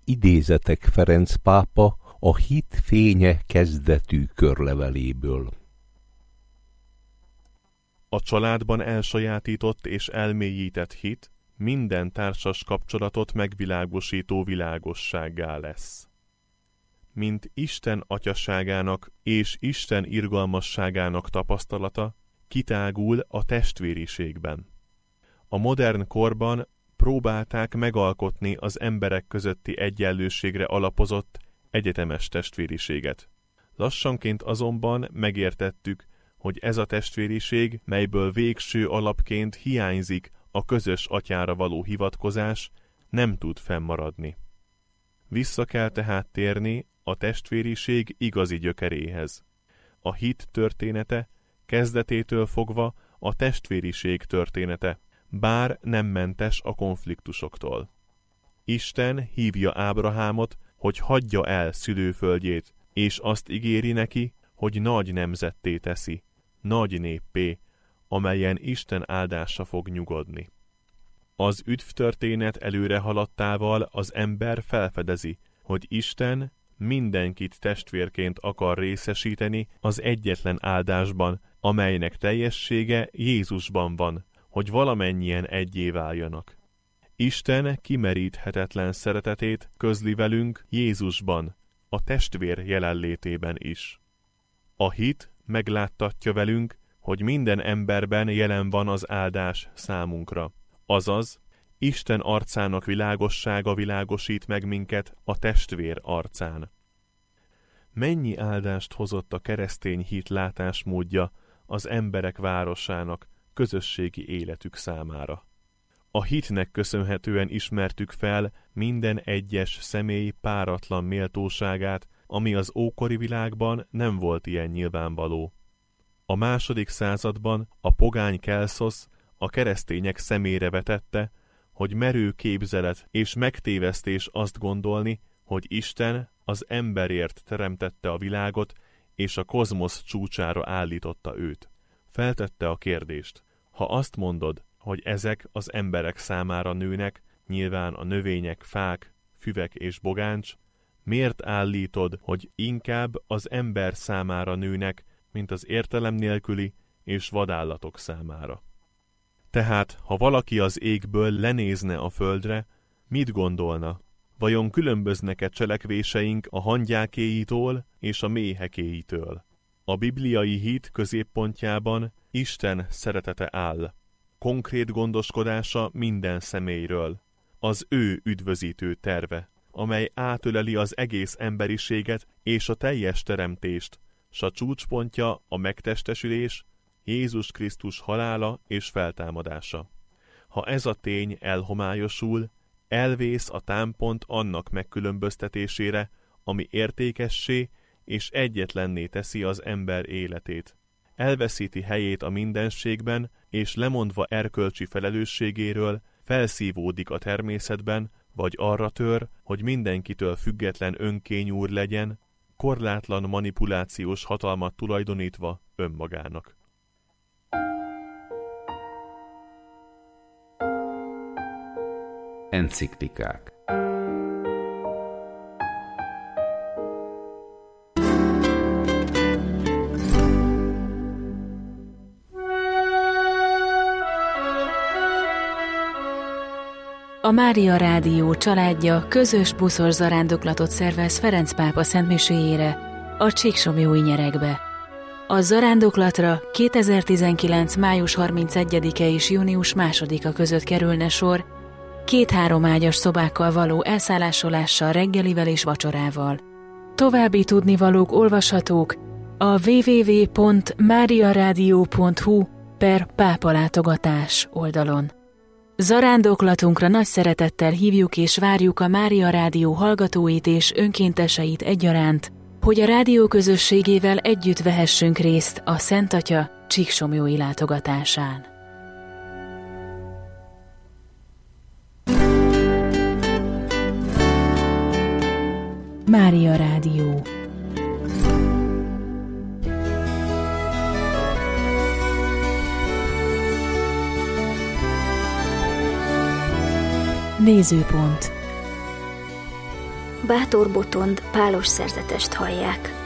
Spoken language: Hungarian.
idézetek Ferenc pápa a Hit fénye kezdetű körleveléből. A családban elsajátított és elmélyített hit minden társas kapcsolatot megvilágosító világossággá lesz. Mint Isten atyaságának és Isten irgalmasságának tapasztalata kitágul a testvériségben. A modern korban próbálták megalkotni az emberek közötti egyenlőségre alapozott egyetemes testvériséget. Lassanként azonban megértettük, hogy ez a testvériség, melyből végső alapként hiányzik a közös atyára való hivatkozás, nem tud fennmaradni. Vissza kell tehát térni a testvériség igazi gyökeréhez. A hit története kezdetétől fogva a testvériség története, bár nem mentes a konfliktusoktól. Isten hívja Ábrahámot, hogy hagyja el szülőföldjét, és azt ígéri neki, hogy nagy nemzetté teszi, nagy néppé, amelyen Isten áldása fog nyugodni. Az üdvtörténet előre haladtával az ember felfedezi, hogy Isten mindenkit testvérként akar részesíteni az egyetlen áldásban, amelynek teljessége Jézusban van, hogy valamennyien egyé váljanak. Isten kimeríthetetlen szeretetét közli velünk Jézusban, a testvér jelenlétében is. A hit megláttatja velünk, hogy minden emberben jelen van az áldás számunkra. Azaz, Isten arcának világossága világosít meg minket a testvér arcán. Mennyi áldást hozott a keresztény hit látásmódja az emberek városának, közösségi életük számára. A hitnek köszönhetően ismertük fel minden egyes személy páratlan méltóságát, ami az ókori világban nem volt ilyen nyilvánvaló. A második században a pogány Kelszosz a keresztények szemére vetette, hogy merő képzelet és megtévesztés azt gondolni, hogy Isten az emberért teremtette a világot, és a kozmosz csúcsára állította őt. Feltette a kérdést: ha azt mondod, hogy ezek az emberek számára nőnek, nyilván a növények, fák, füvek és bogáncs, miért állítod, hogy inkább az ember számára nőnek, mint az értelem nélküli és vadállatok számára? Tehát, ha valaki az égből lenézne a földre, mit gondolna? Vajon különböznek-e cselekvéseink a hangyákéitól és a méhekéitől? A bibliai hit középpontjában Isten szeretete áll. Konkrét gondoskodása minden személyről. Az ő üdvözítő terve, amely átöleli az egész emberiséget és a teljes teremtést, s a csúcspontja a megtestesülés, Jézus Krisztus halála és feltámadása. Ha ez a tény elhomályosul, elvész a támpont annak megkülönböztetésére, ami értékessé és egyetlenné teszi az ember életét. Elveszíti helyét a mindenségben, és lemondva erkölcsi felelősségéről, felszívódik a természetben, vagy arra tör, hogy mindenkitől független önkényúr legyen, korlátlan manipulációs hatalmat tulajdonítva önmagának. Enciklikák. A Mária Rádió családja közös buszos zarándoklatot szervez Ferenc pápa szentmiséjére a Csíksomlyói-nyerekbe. A zarándoklatra 2019. május 31-e és június 2-a között kerülne sor, 2-3 ágyas szobákkal való elszállásolással, reggelivel és vacsorával. További tudnivalók olvashatók a www.mariaradio.hu/pápalátogatás oldalon. Zarándoklatunkra nagy szeretettel hívjuk és várjuk a Mária Rádió hallgatóit és önkénteseit egyaránt, hogy a rádió közösségével együtt vehessünk részt a Szent Atya csíksomlyói látogatásán. Mária Rádió. Nézőpont. Bátor Botond pálos szerzetest hallják.